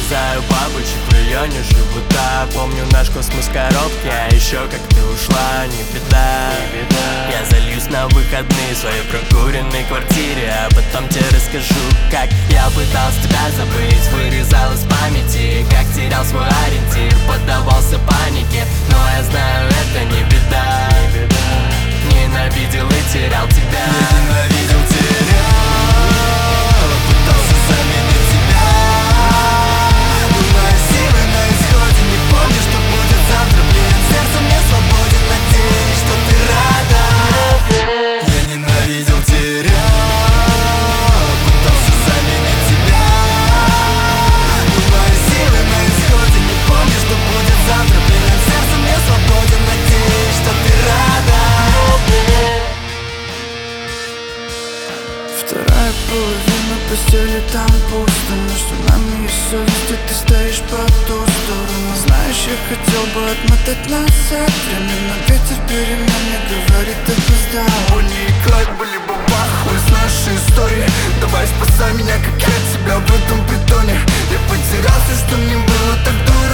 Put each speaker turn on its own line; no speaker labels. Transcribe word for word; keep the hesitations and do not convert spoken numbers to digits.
нарезаю бабочек в районе живота. Помню наш космос коробки, а еще как ты ушла, не беда, не беда. Я зальюсь на выходные в своей прокуренной квартире, а потом тебе расскажу, как я пытался тебя забыть. Вырезал из памяти, как терял свой ориентир, поддавался панике, но я знаю, это не беда, не беда. Ненавидел и терял тебя.
Я ненавидел тебя, пытался заменить тебя, но мои силы на исходе. Не помню, что будет завтра, блин, сердцем не свободен. Надеюсь, что ты рада. Я ненавидел тебя, пытался заменить тебя, но мои силы на исходе. Не помню, что будет завтра, блин, сердцем не свободен. Надеюсь, что ты рада.
Вторая половина постели, там пусто. Между нами есть совесть, и ты стоишь по ту сторону. Знаешь, я хотел бы отмотать назад время, но ветер перемен мне говорит, опоздал.
Бонни и Клайд были бы похуй с нашей истории. Давай спасай меня, как я тебя в этом притоне. Я потерял все, что мне было так дорого.